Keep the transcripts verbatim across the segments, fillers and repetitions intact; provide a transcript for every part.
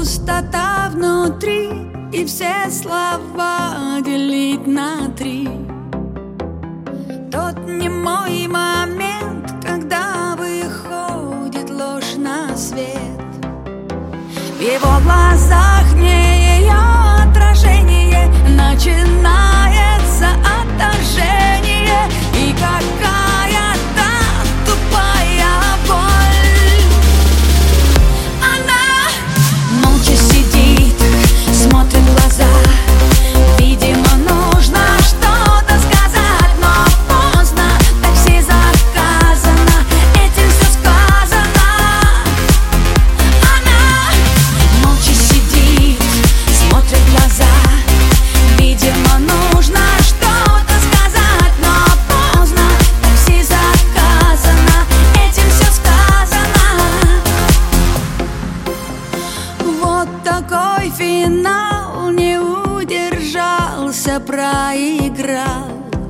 пустота внутри, и все слова делить на три. Тот немой момент, когда выходит ложь на свет. В его глазах не ее отражение, начинается отторжение и какая-то тупая боль. Она молча сидит, смотрит в глаза. Видимо, нужно что-то сказать, но поздно, такси заказано, этим все сказано. Она молча сидит, смотрит в глаза. Видимо, нужно что-то сказать, но поздно, такси заказано, этим все сказано. Вот такой финал, не удержался, проиграл.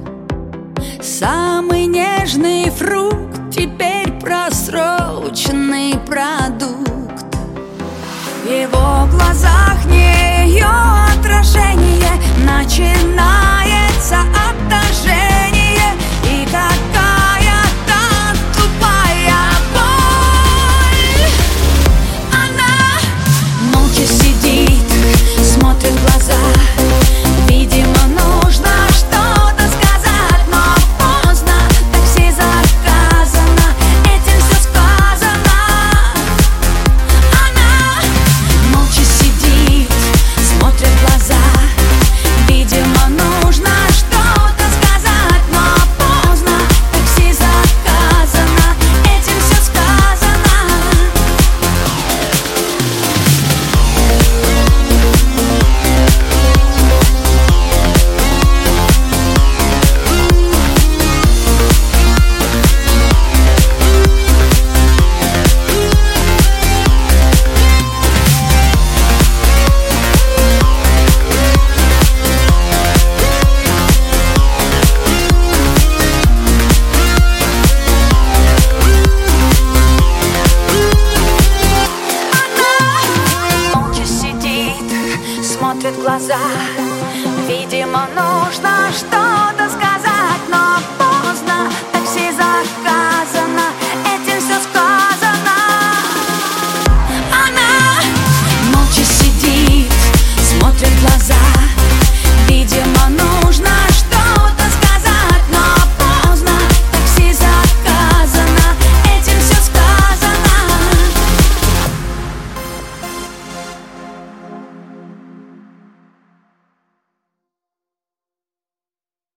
Самый нежный фрукт, теперь просроченный продукт. В его глазах не ее отражение, начинается отторжение и какая-то тупая боль. Она молча сидит, смотрит в глаза. Видимо, нужно что-то сказать, но поздно, такси заказано, этим все сказано. Она молча сидит, смотрит в глаза. Видимо, нужно что-то сказать, но поздно, такси заказано, этим все сказано. Молча сидит, смотрит в глаза.